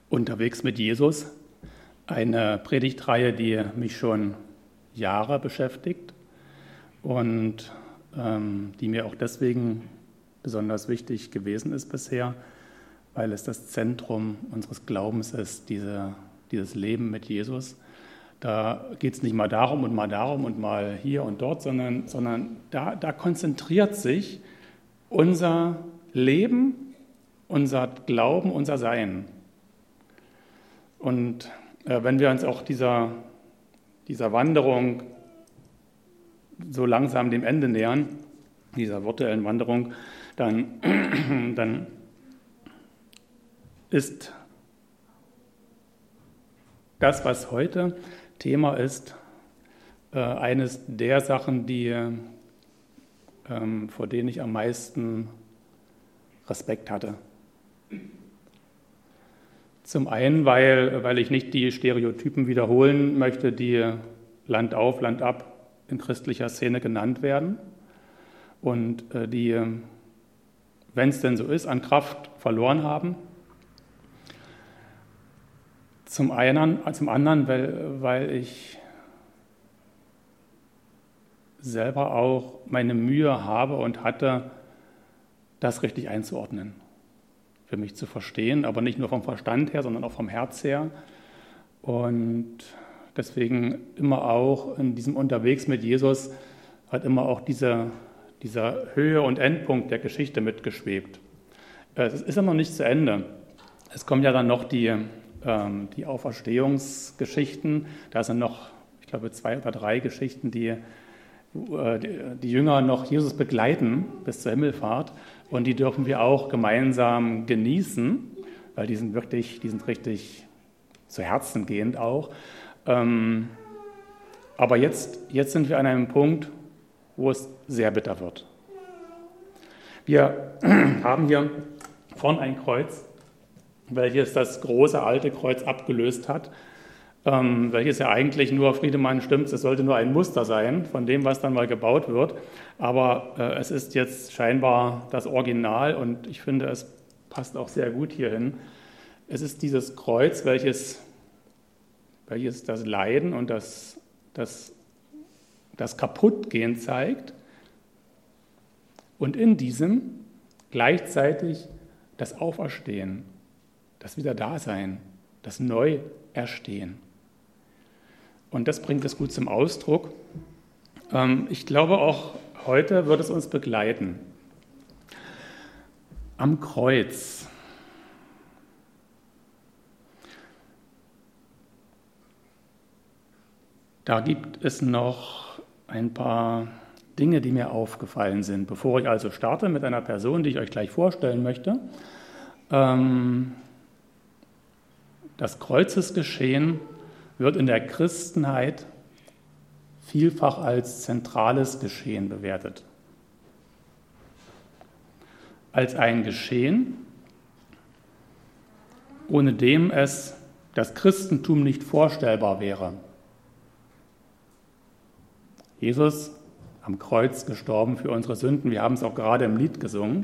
Unterwegs mit Jesus, eine Predigtreihe, die mich schon Jahre beschäftigt und die mir auch deswegen besonders wichtig gewesen ist bisher, weil es das Zentrum unseres Glaubens ist, dieses Leben mit Jesus. Da geht es nicht mal darum und mal hier und dort, sondern da konzentriert sich unser Leben, unser Glauben, unser Sein. Und wenn wir uns auch dieser Wanderung so langsam dem Ende nähern, dieser virtuellen Wanderung, dann ist das, was heute Thema ist, eines der Sachen, vor denen ich am meisten Respekt hatte. Zum einen, weil ich nicht die Stereotypen wiederholen möchte, die Land auf, Land ab in christlicher Szene genannt werden und die, wenn es denn so ist, an Kraft verloren haben. Zum anderen, weil ich selber auch meine Mühe habe und hatte, das richtig einzuordnen, für mich zu verstehen, aber nicht nur vom Verstand her, sondern auch vom Herz her. Und deswegen immer auch in diesem Unterwegs mit Jesus hat immer auch dieser Höhe- und Endpunkt der Geschichte mitgeschwebt. Es ist ja noch nicht zu Ende. Es kommen ja dann noch die Auferstehungsgeschichten. Da sind noch, ich glaube, 2 oder 3 Geschichten, die Jünger noch Jesus begleiten bis zur Himmelfahrt. Und die dürfen wir auch gemeinsam genießen, weil die sind richtig zu Herzen gehend auch. Aber jetzt sind wir an einem Punkt, wo es sehr bitter wird. Wir haben hier vorne ein Kreuz, welches das große alte Kreuz abgelöst hat, welches ja eigentlich nur, Friedemann stimmt, es sollte nur ein Muster sein von dem, was dann mal gebaut wird, aber es ist jetzt scheinbar das Original und ich finde, es passt auch sehr gut hierhin. Es ist dieses Kreuz, welches das Leiden und das Kaputtgehen zeigt und in diesem gleichzeitig das Auferstehen, das Wiederdasein, das Neuerstehen. Und das bringt es gut zum Ausdruck. Ich glaube, auch heute wird es uns begleiten. Am Kreuz. Da gibt es noch ein paar Dinge, die mir aufgefallen sind. Bevor ich also starte mit einer Person, die ich euch gleich vorstellen möchte. Das Kreuzesgeschehen wird in der Christenheit vielfach als zentrales Geschehen bewertet. Als ein Geschehen, ohne dem es das Christentum nicht vorstellbar wäre. Jesus am Kreuz gestorben für unsere Sünden, wir haben es auch gerade im Lied gesungen.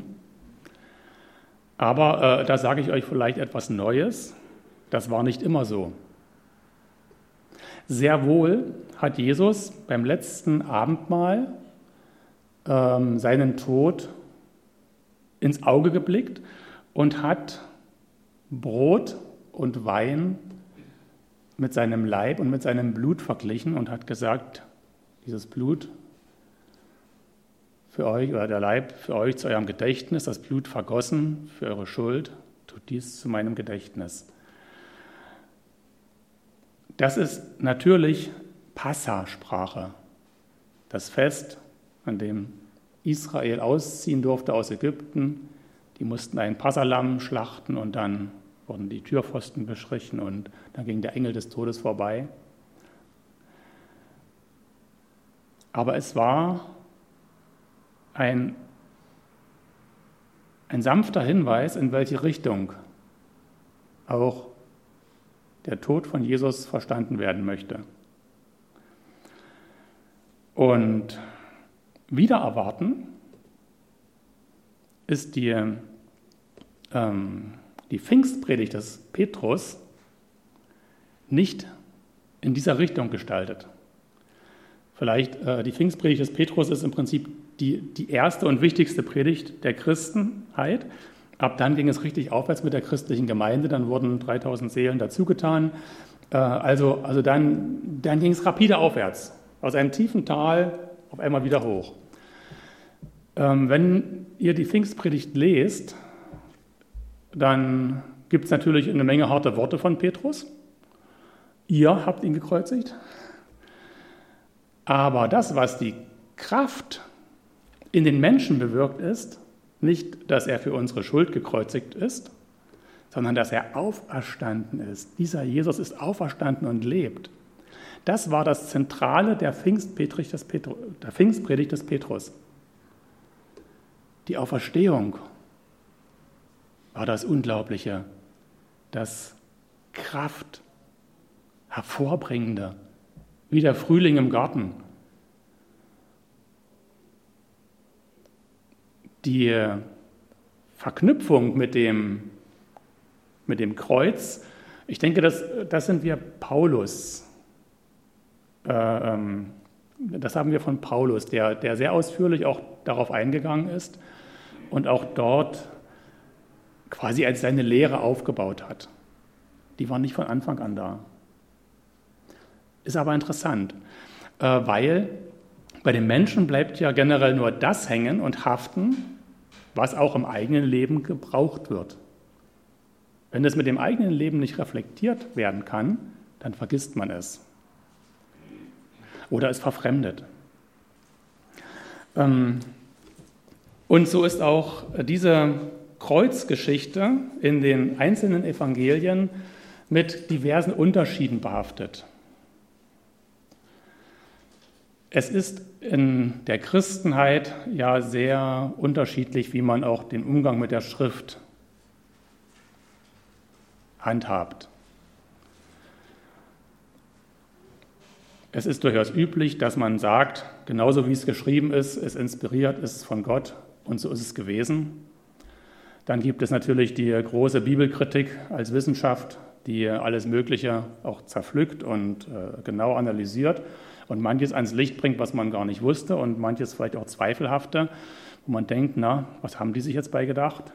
Aber da sage ich euch vielleicht etwas Neues, das war nicht immer so. Sehr wohl hat Jesus beim letzten Abendmahl seinen Tod ins Auge geblickt und hat Brot und Wein mit seinem Leib und mit seinem Blut verglichen und hat gesagt, dieses Blut für euch oder der Leib für euch zu eurem Gedächtnis, das Blut vergossen für eure Schuld, tut dies zu meinem Gedächtnis. Das ist natürlich Passasprache, das Fest, an dem Israel ausziehen durfte aus Ägypten. Die mussten ein Passalamm schlachten und dann wurden die Türpfosten bestrichen und dann ging der Engel des Todes vorbei. Aber es war ein sanfter Hinweis, in welche Richtung auch der Tod von Jesus verstanden werden möchte. Und wider Erwarten ist die die Pfingstpredigt des Petrus nicht in dieser Richtung gestaltet. Vielleicht die Pfingstpredigt des Petrus ist im Prinzip die erste und wichtigste Predigt der Christenheit. Ab dann ging es richtig aufwärts mit der christlichen Gemeinde, dann wurden 3000 Seelen dazugetan. Also dann ging es rapide aufwärts, aus einem tiefen Tal auf einmal wieder hoch. Wenn ihr die Pfingstpredigt lest, dann gibt es natürlich eine Menge harte Worte von Petrus. Ihr habt ihn gekreuzigt. Aber das, was die Kraft in den Menschen bewirkt, ist nicht, dass er für unsere Schuld gekreuzigt ist, sondern dass er auferstanden ist. Dieser Jesus ist auferstanden und lebt. Das war das Zentrale der Pfingstpredigt des Petrus. Die Auferstehung war das Unglaubliche, das Kraft hervorbringende, wie der Frühling im Garten. Die Verknüpfung mit dem Kreuz, ich denke, das sind wir Paulus. Das haben wir von Paulus, der sehr ausführlich auch darauf eingegangen ist und auch dort quasi als seine Lehre aufgebaut hat. Die war nicht von Anfang an da. Ist aber interessant, weil bei den Menschen bleibt ja generell nur das hängen und haften, was auch im eigenen Leben gebraucht wird. Wenn es mit dem eigenen Leben nicht reflektiert werden kann, dann vergisst man es. Oder es verfremdet. Und so ist auch diese Kreuzgeschichte in den einzelnen Evangelien mit diversen Unterschieden behaftet. Es ist in der Christenheit ja sehr unterschiedlich, wie man auch den Umgang mit der Schrift handhabt. Es ist durchaus üblich, dass man sagt, genauso wie es geschrieben ist, es inspiriert, ist von Gott und so ist es gewesen. Dann gibt es natürlich die große Bibelkritik als Wissenschaft, die alles Mögliche auch zerpflückt und genau analysiert und manches ans Licht bringt, was man gar nicht wusste und manches vielleicht auch zweifelhafte, wo man denkt, na, was haben die sich jetzt bei gedacht?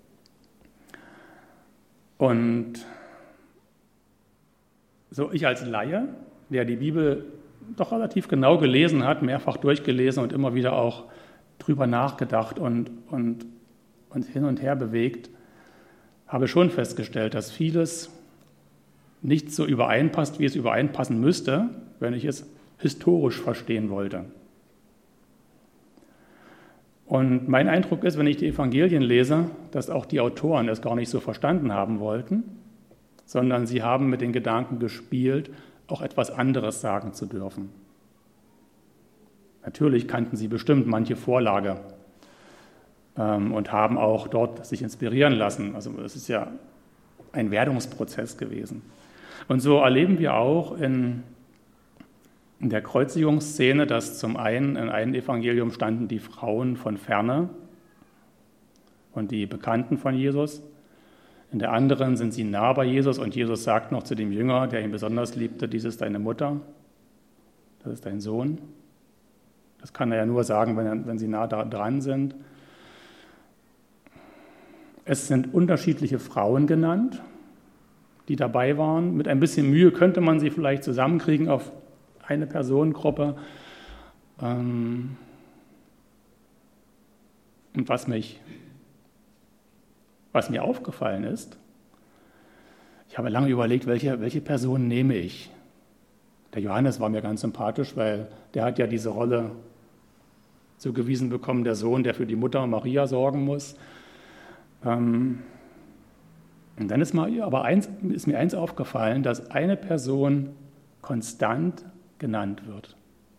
Und so ich als Laie, der die Bibel doch relativ genau gelesen hat, mehrfach durchgelesen und immer wieder auch drüber nachgedacht und hin und her bewegt, habe schon festgestellt, dass vieles nicht so übereinpasst, wie es übereinpassen müsste, wenn ich es historisch verstehen wollte. Und mein Eindruck ist, wenn ich die Evangelien lese, dass auch die Autoren es gar nicht so verstanden haben wollten, sondern sie haben mit den Gedanken gespielt, auch etwas anderes sagen zu dürfen. Natürlich kannten sie bestimmt manche Vorlage und haben auch dort sich inspirieren lassen. Also es ist ja ein Werdungsprozess gewesen. Und so erleben wir auch in der Kreuzigungsszene, dass zum einen in einem Evangelium standen die Frauen von ferne und die Bekannten von Jesus. In der anderen sind sie nah bei Jesus und Jesus sagt noch zu dem Jünger, der ihn besonders liebte, dies ist deine Mutter, das ist dein Sohn. Das kann er ja nur sagen, wenn sie nah dran sind. Es sind unterschiedliche Frauen genannt, die dabei waren. Mit ein bisschen Mühe könnte man sie vielleicht zusammenkriegen auf eine Personengruppe. Und was mir aufgefallen ist, ich habe lange überlegt, welche Person nehme ich. Der Johannes war mir ganz sympathisch, weil der hat ja diese Rolle zugewiesen bekommen, der Sohn, der für die Mutter Maria sorgen muss. Und dann ist mir eins aufgefallen, dass eine Person konstant genannt wird.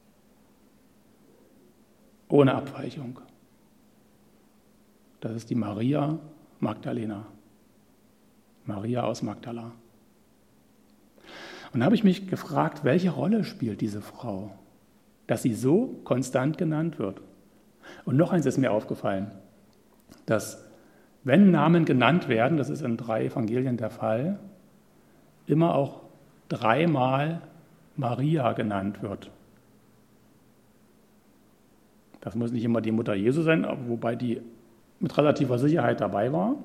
Ohne Abweichung. Das ist die Maria Magdalena. Maria aus Magdala. Und da habe ich mich gefragt, welche Rolle spielt diese Frau, dass sie so konstant genannt wird. Und noch eins ist mir aufgefallen, dass wenn Namen genannt werden, das ist in 3 Evangelien der Fall, immer auch 3-mal Maria genannt wird. Das muss nicht immer die Mutter Jesu sein, wobei die mit relativer Sicherheit dabei war.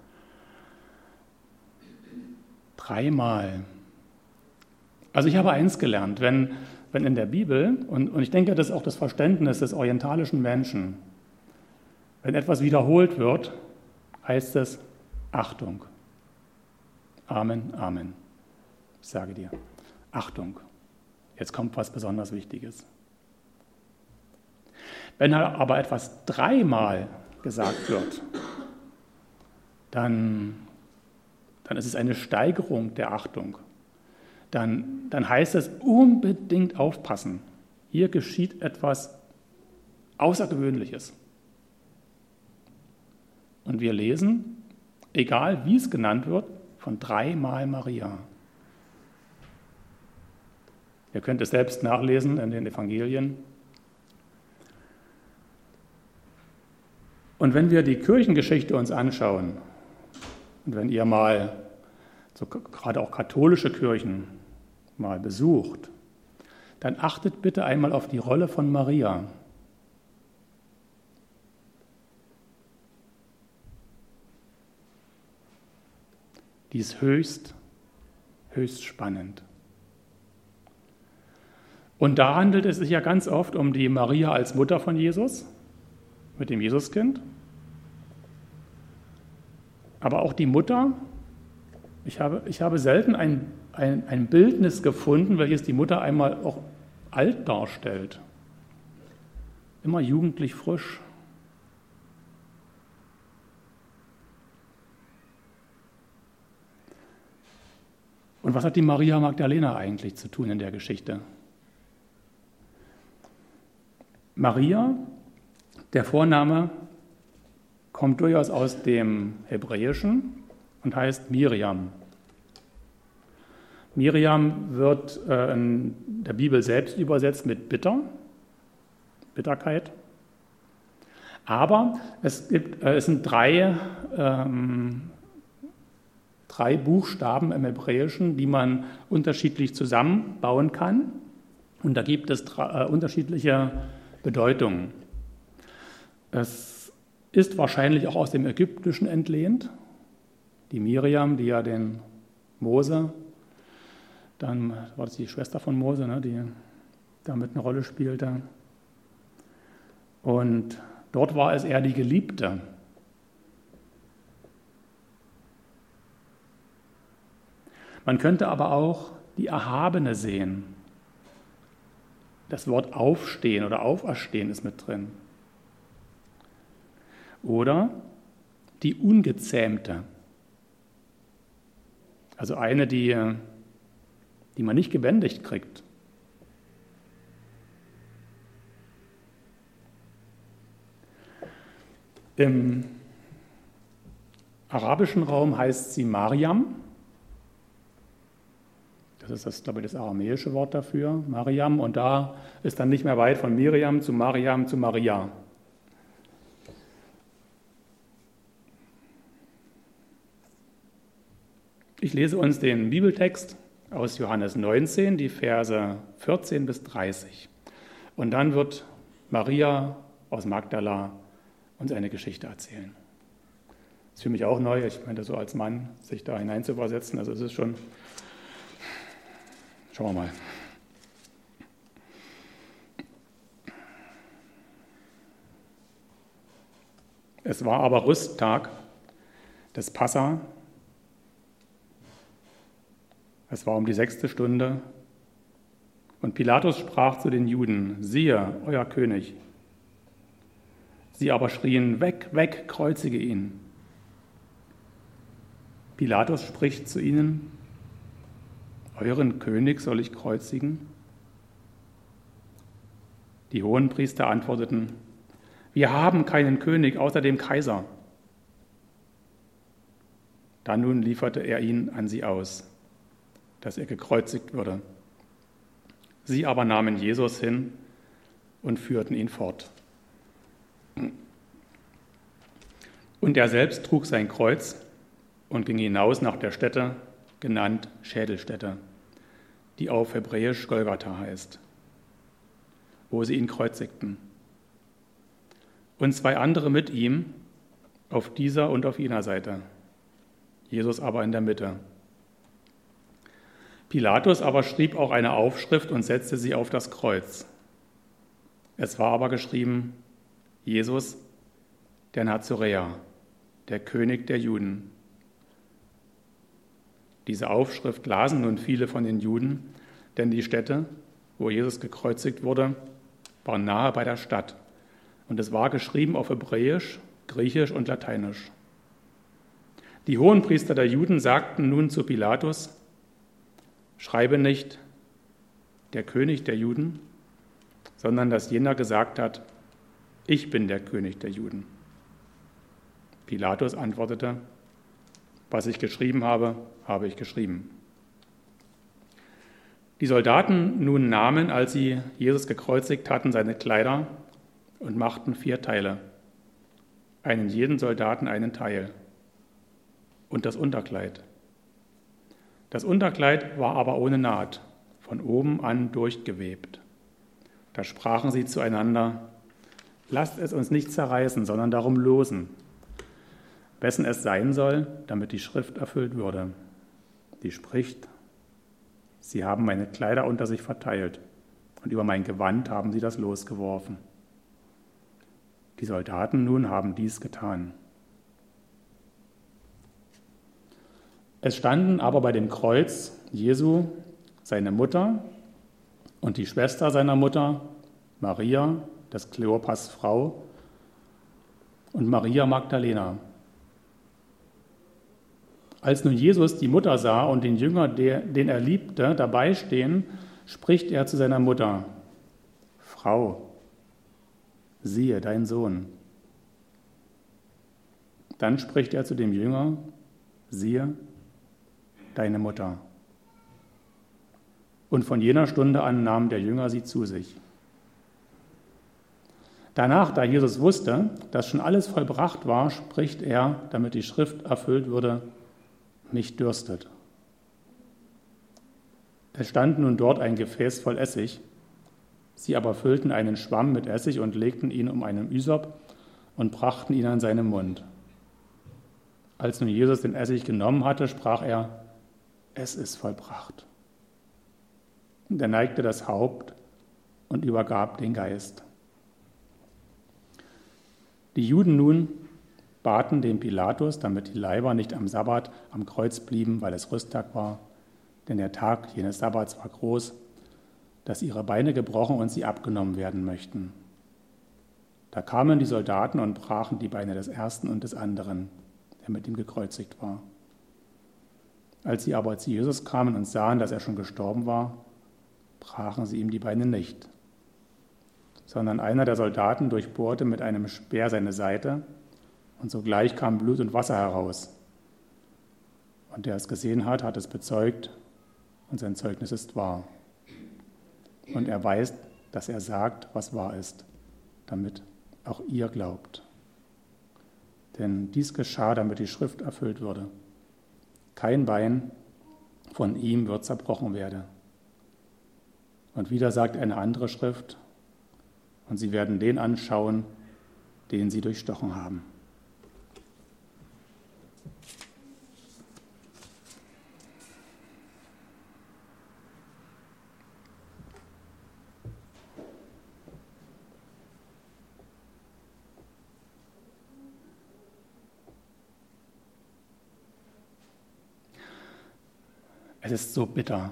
3-mal. Also ich habe eins gelernt, wenn in der Bibel, und ich denke, das ist auch das Verständnis des orientalischen Menschen, wenn etwas wiederholt wird, heißt es Achtung. Amen, Amen. Ich sage dir, Achtung, jetzt kommt was besonders Wichtiges. Wenn aber etwas 3-mal gesagt wird, dann ist es eine Steigerung der Achtung. Dann heißt es unbedingt aufpassen. Hier geschieht etwas Außergewöhnliches. Und wir lesen, egal wie es genannt wird, von 3-mal Maria. Ihr könnt es selbst nachlesen in den Evangelien. Und wenn wir die Kirchengeschichte uns anschauen, und wenn ihr mal so gerade auch katholische Kirchen mal besucht, dann achtet bitte einmal auf die Rolle von Maria. Die ist höchst spannend. Und da handelt es sich ja ganz oft um die Maria als Mutter von Jesus, mit dem Jesuskind. Aber auch die Mutter, ich habe selten ein Bildnis gefunden, welches die Mutter einmal auch alt darstellt. Immer jugendlich frisch. Und was hat die Maria Magdalena eigentlich zu tun in der Geschichte? Maria, der Vorname, kommt durchaus aus dem Hebräischen und heißt Miriam. Miriam wird in der Bibel selbst übersetzt mit Bitterkeit. Aber es sind drei Buchstaben im Hebräischen, die man unterschiedlich zusammenbauen kann. Und da gibt es unterschiedliche Bedeutungen. Es ist wahrscheinlich auch aus dem Ägyptischen entlehnt. Die Miriam, die ja den Mose, dann war das die Schwester von Mose, ne, die damit eine Rolle spielte. Und dort war es eher die Geliebte. Man könnte aber auch die Erhabene sehen. Das Wort aufstehen oder auferstehen ist mit drin. Oder die Ungezähmte. Also eine, die man nicht gebändigt kriegt. Im arabischen Raum heißt sie Mariam. Das ist glaube ich, das aramäische Wort dafür, Mariam. Und da ist dann nicht mehr weit von Miriam zu Mariam zu Maria. Ich lese uns den Bibeltext aus Johannes 19, die Verse 14 bis 30. Und dann wird Maria aus Magdala uns eine Geschichte erzählen. Das ist für mich auch neu, ich meine, so als Mann sich da hineinzuversetzen, also es ist schon... Schauen wir mal. Es war aber Rüsttag des Passa. Es war um die 6. Stunde. Und Pilatus sprach zu den Juden: Siehe, euer König. Sie aber schrien: Weg, weg, kreuzige ihn. Pilatus spricht zu ihnen: Euren König soll ich kreuzigen? Die Hohenpriester antworteten: Wir haben keinen König außer dem Kaiser. Dann nun lieferte er ihn an sie aus, dass er gekreuzigt würde. Sie aber nahmen Jesus hin und führten ihn fort. Und er selbst trug sein Kreuz und ging hinaus nach der Stätte, genannt Schädelstätte, die auf Hebräisch Golgatha heißt, wo sie ihn kreuzigten. Und 2 andere mit ihm, auf dieser und auf jener Seite, Jesus aber in der Mitte. Pilatus aber schrieb auch eine Aufschrift und setzte sie auf das Kreuz. Es war aber geschrieben, Jesus, der Nazoräer, der König der Juden. Diese Aufschrift lasen nun viele von den Juden, denn die Stätte, wo Jesus gekreuzigt wurde, war nahe bei der Stadt. Und es war geschrieben auf Hebräisch, Griechisch und Lateinisch. Die Hohenpriester der Juden sagten nun zu Pilatus, schreibe nicht der König der Juden, sondern dass jener gesagt hat, ich bin der König der Juden. Pilatus antwortete, was ich geschrieben habe, habe ich geschrieben. Die Soldaten nun nahmen, als sie Jesus gekreuzigt hatten, seine Kleider und machten 4 Teile, einen jeden Soldaten einen Teil und das Unterkleid. Das Unterkleid war aber ohne Naht, von oben an durchgewebt. Da sprachen sie zueinander, lasst es uns nicht zerreißen, sondern darum losen, wessen es sein soll, damit die Schrift erfüllt würde. Die spricht, sie haben meine Kleider unter sich verteilt und über mein Gewand haben sie das Los geworfen. Die Soldaten nun haben dies getan. Es standen aber bei dem Kreuz Jesu seine Mutter und die Schwester seiner Mutter, Maria, des Kleopas Frau, und Maria Magdalena. Als nun Jesus die Mutter sah und den Jünger, den er liebte, dabei stehen, spricht er zu seiner Mutter, Frau, siehe dein Sohn. Dann spricht er zu dem Jünger, siehe deine Mutter. Und von jener Stunde an nahm der Jünger sie zu sich. Danach, da Jesus wusste, dass schon alles vollbracht war, spricht er, damit die Schrift erfüllt würde, mich dürstet. Es stand nun dort ein Gefäß voll Essig. Sie aber füllten einen Schwamm mit Essig und legten ihn um einen Ysop und brachten ihn an seinen Mund. Als nun Jesus den Essig genommen hatte, sprach er, es ist vollbracht. Und er neigte das Haupt und übergab den Geist. Die Juden nun baten den Pilatus, damit die Leiber nicht am Sabbat am Kreuz blieben, weil es Rüsttag war, denn der Tag jenes Sabbats war groß, dass ihre Beine gebrochen und sie abgenommen werden möchten. Da kamen die Soldaten und brachen die Beine des ersten und des anderen, der mit ihm gekreuzigt war. Als sie aber zu Jesus kamen und sahen, dass er schon gestorben war, brachen sie ihm die Beine nicht, sondern einer der Soldaten durchbohrte mit einem Speer seine Seite, und sogleich kam Blut und Wasser heraus. Und der es gesehen hat, hat es bezeugt, und sein Zeugnis ist wahr. Und er weiß, dass er sagt, was wahr ist, damit auch ihr glaubt. Denn dies geschah, damit die Schrift erfüllt würde. Kein Bein von ihm wird zerbrochen werden. Und wieder sagt eine andere Schrift, und sie werden den anschauen, den sie durchstochen haben. Es ist so bitter,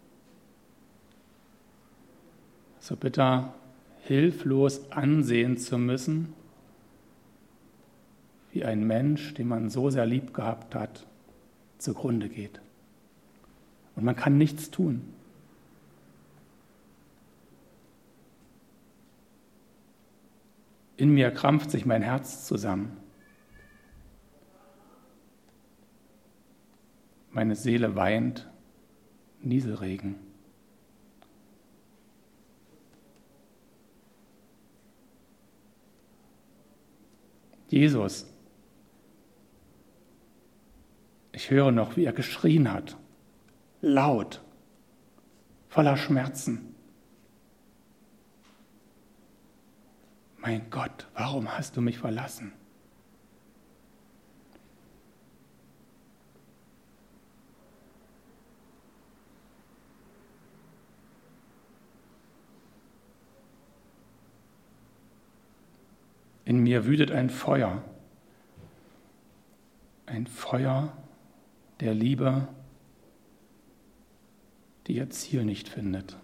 hilflos ansehen zu müssen, wie ein Mensch, den man so sehr lieb gehabt hat, zugrunde geht. Und man kann nichts tun. In mir krampft sich mein Herz zusammen. Meine Seele weint, Nieselregen. Jesus, Ich höre noch, wie er geschrien hat, laut, voller Schmerzen. Mein Gott, warum hast du mich verlassen? In mir wütet ein Feuer der Liebe, die ihr Ziel nicht findet.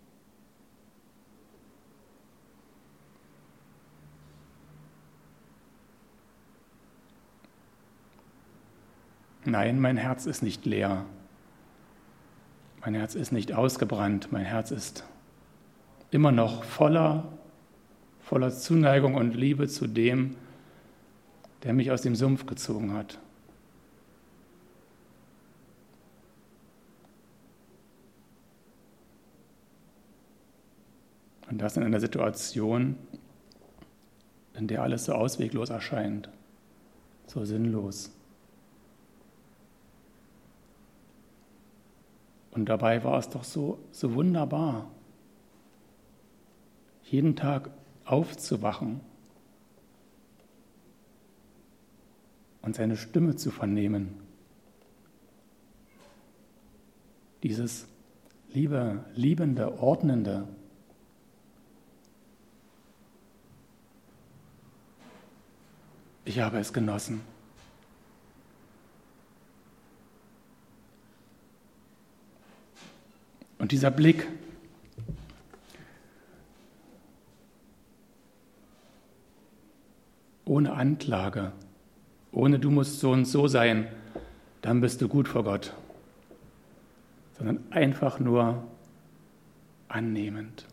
Nein, mein Herz ist nicht leer. Mein Herz ist nicht ausgebrannt. Mein Herz ist immer noch voller Zuneigung und Liebe zu dem, der mich aus dem Sumpf gezogen hat. Und das in einer Situation, in der alles so ausweglos erscheint, so sinnlos. Und dabei war es doch so wunderbar, jeden Tag aufzuwachen und seine Stimme zu vernehmen. Dieses liebende, ordnende. Ich habe es genossen. Und dieser Blick, ohne Anklage, ohne du musst so und so sein, dann bist du gut vor Gott, sondern einfach nur annehmend.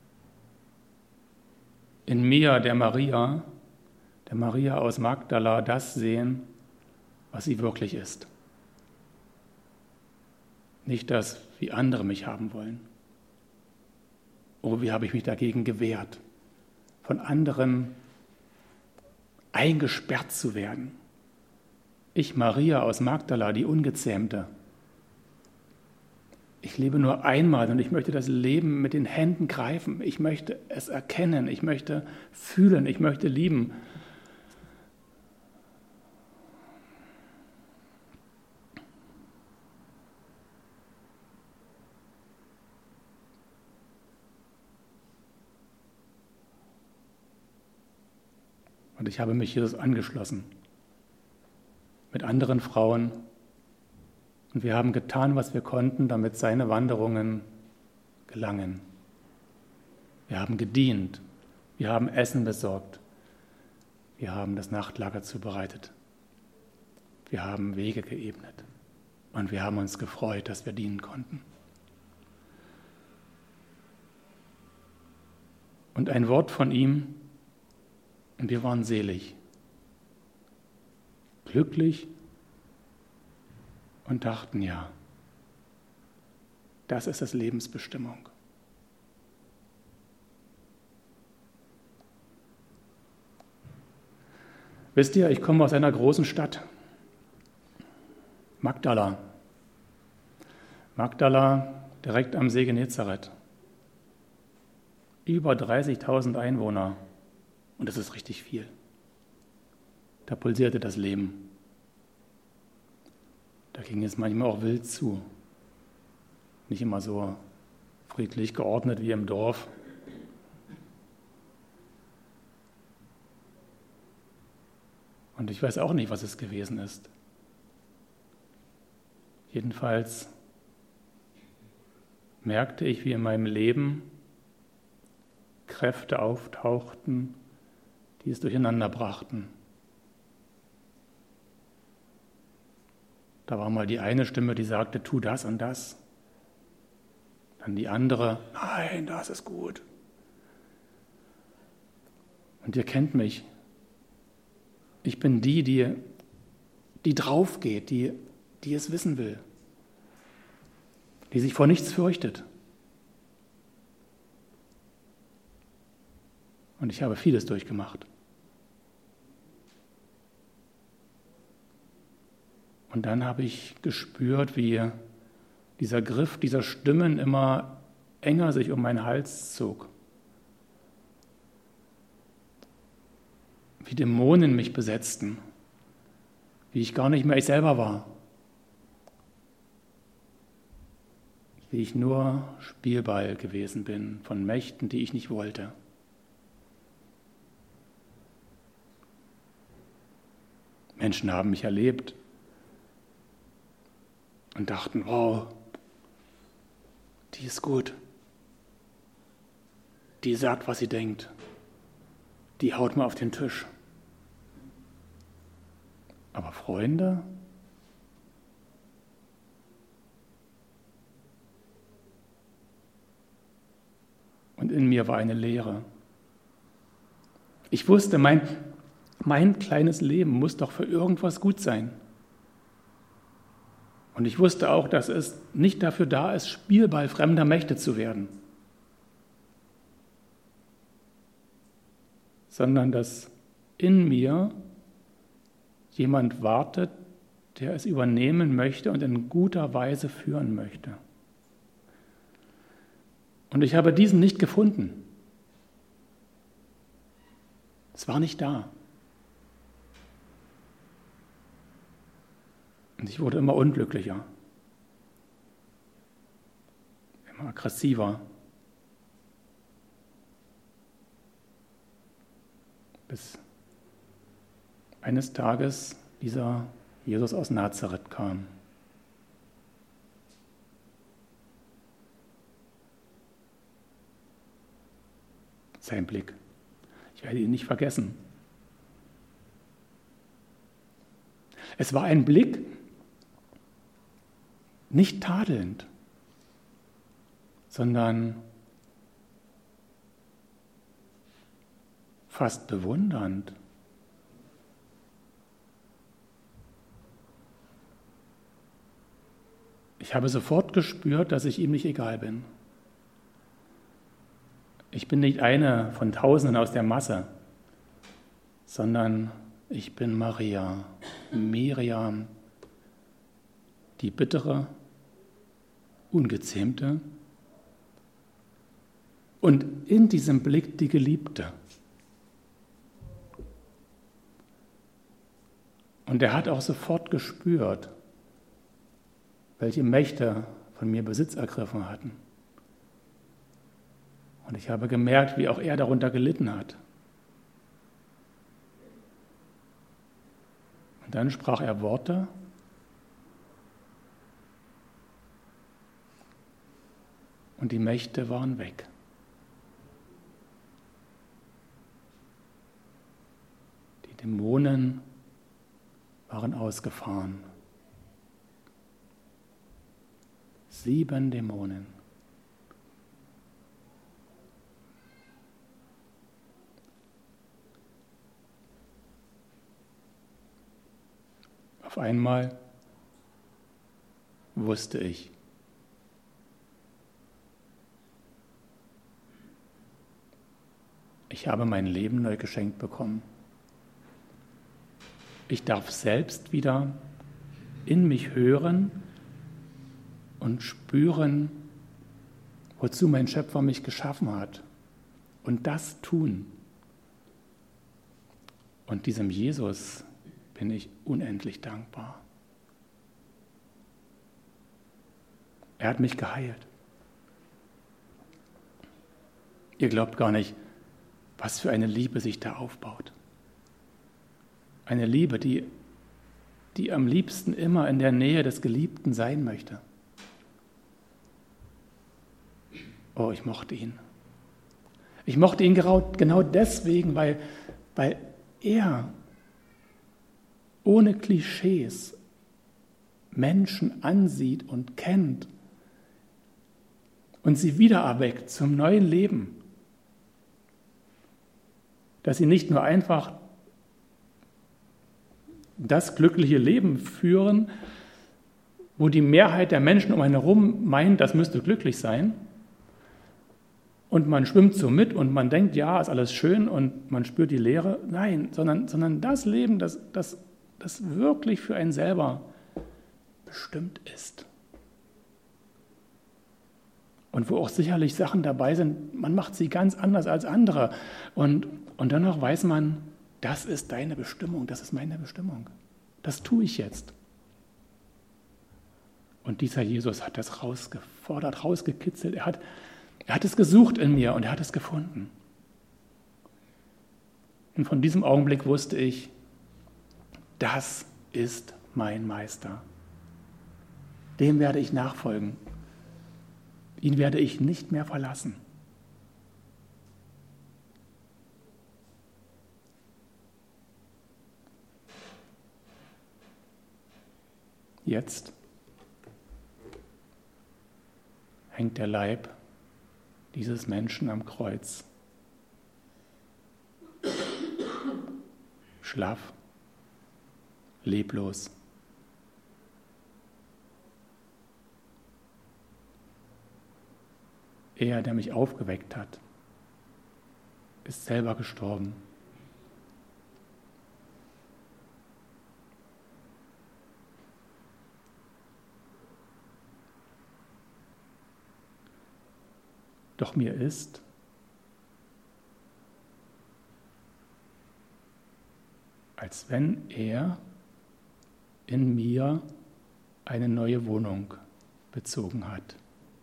In mir, der Maria aus Magdala, das sehen, was sie wirklich ist. Nicht das, wie andere mich haben wollen. Oh, wie habe ich mich dagegen gewehrt, von anderen eingesperrt zu werden. Ich, Maria aus Magdala, die Ungezähmte. Ich lebe nur einmal und ich möchte das Leben mit den Händen greifen. Ich möchte es erkennen, ich möchte fühlen, ich möchte lieben. Und ich habe mich Jesus angeschlossen mit anderen Frauen. Und wir haben getan, was wir konnten, damit seine Wanderungen gelangen. Wir haben gedient, wir haben Essen besorgt, wir haben das Nachtlager zubereitet, wir haben Wege geebnet und wir haben uns gefreut, dass wir dienen konnten. Und ein Wort von ihm, und wir waren selig, glücklich und dachten, ja, das ist das Lebensbestimmung. Wisst ihr, ich komme aus einer großen Stadt, Magdala. Magdala, direkt am See Genezareth. Über 30.000 Einwohner. Und das ist richtig viel. Da pulsierte das Leben. Da ging es manchmal auch wild zu. Nicht immer so friedlich geordnet wie im Dorf. Und ich weiß auch nicht, was es gewesen ist. Jedenfalls merkte ich, wie in meinem Leben Kräfte auftauchten, die es durcheinander brachten. Da war mal die eine Stimme, die sagte, tu das und das. Dann die andere, nein, das ist gut. Und ihr kennt mich. Ich bin die drauf geht, die es wissen will, die sich vor nichts fürchtet. Und ich habe vieles durchgemacht. Und dann habe ich gespürt, wie dieser Griff dieser Stimmen immer enger sich um meinen Hals zog. Wie Dämonen mich besetzten, wie ich gar nicht mehr ich selber war. Wie ich nur Spielball gewesen bin von Mächten, die ich nicht wollte. Menschen haben mich erlebt und dachten, wow, die ist gut. Die sagt, was sie denkt. Die haut mir auf den Tisch. Aber Freunde? Und in mir war eine Leere. Ich wusste, mein kleines Leben muss doch für irgendwas gut sein. Und ich wusste auch, dass es nicht dafür da ist, Spielball fremder Mächte zu werden, sondern dass in mir jemand wartet, der es übernehmen möchte und in guter Weise führen möchte. Und ich habe diesen nicht gefunden. Es war nicht da. Und ich wurde immer unglücklicher, immer aggressiver, bis eines Tages dieser Jesus aus Nazareth kam. Sein Blick. Ich werde ihn nicht vergessen. Es war ein Blick, nicht tadelnd, sondern fast bewundernd. Ich habe sofort gespürt, dass ich ihm nicht egal bin. Ich bin nicht eine von Tausenden aus der Masse, sondern ich bin Maria, Miriam, die bittere, ungezähmte und in diesem Blick die Geliebte. Und er hat auch sofort gespürt, welche Mächte von mir Besitz ergriffen hatten. Und ich habe gemerkt, wie auch er darunter gelitten hat. Und dann sprach er Worte, und die Mächte waren weg. Die Dämonen waren ausgefahren. 7 Dämonen. Auf einmal wusste ich, ich habe mein Leben neu geschenkt bekommen. Ich darf selbst wieder in mich hören und spüren, wozu mein Schöpfer mich geschaffen hat. Und das tun. Und diesem Jesus bin ich unendlich dankbar. Er hat mich geheilt. Ihr glaubt gar nicht, was für eine Liebe sich da aufbaut. Eine Liebe, die am liebsten immer in der Nähe des Geliebten sein möchte. Oh, ich mochte ihn. Ich mochte ihn genau deswegen, weil er ohne Klischees Menschen ansieht und kennt und sie wiedererweckt zum neuen Leben. Dass sie nicht nur einfach das glückliche Leben führen, wo die Mehrheit der Menschen um einen herum meint, das müsste glücklich sein. Und man schwimmt so mit und man denkt, ja, ist alles schön und man spürt die Leere. Nein, sondern das Leben, das wirklich für einen selber bestimmt ist. Und wo auch sicherlich Sachen dabei sind, man macht sie ganz anders als andere. Und dennoch weiß man, das ist deine Bestimmung, das ist meine Bestimmung. Das tue ich jetzt. Und dieser Jesus hat das rausgefordert, rausgekitzelt. Er hat es gesucht in mir und er hat es gefunden. Und von diesem Augenblick wusste ich, das ist mein Meister. Dem werde ich nachfolgen. Ihn werde ich nicht mehr verlassen. Jetzt hängt der Leib dieses Menschen am Kreuz. Schlaff, leblos. Er, der mich aufgeweckt hat, ist selber gestorben. Doch mir ist, als wenn er in mir eine neue Wohnung bezogen hat.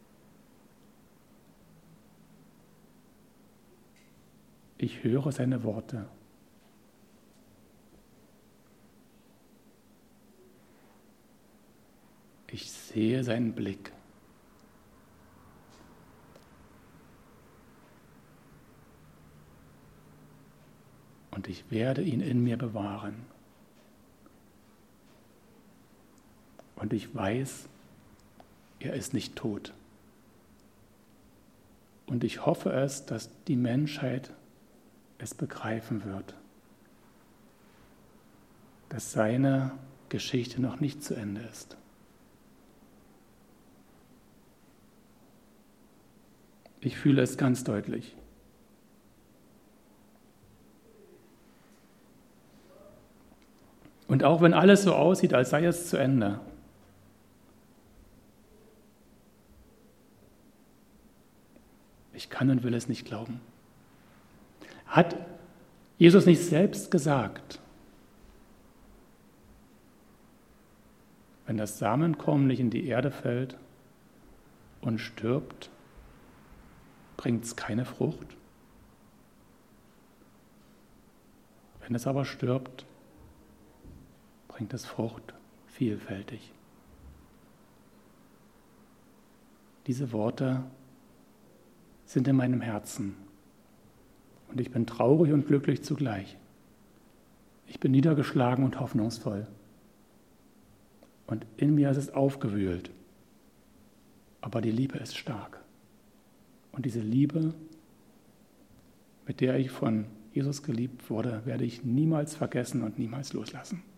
Ich höre seine Worte. Ich sehe seinen Blick. Und ich werde ihn in mir bewahren. Und ich weiß, er ist nicht tot. Und ich hoffe es, dass die Menschheit es begreifen wird, dass seine Geschichte noch nicht zu Ende ist. Ich fühle es ganz deutlich. Und auch wenn alles so aussieht, als sei es zu Ende, ich kann und will es nicht glauben. Hat Jesus nicht selbst gesagt, wenn das Samenkorn nicht in die Erde fällt und stirbt, bringt es keine Frucht? Wenn es aber stirbt, bringt es Frucht vielfältig. Diese Worte sind in meinem Herzen. Und ich bin traurig und glücklich zugleich. Ich bin niedergeschlagen und hoffnungsvoll. Und in mir ist es aufgewühlt. Aber die Liebe ist stark. Und diese Liebe, mit der ich von Jesus geliebt wurde, werde ich niemals vergessen und niemals loslassen.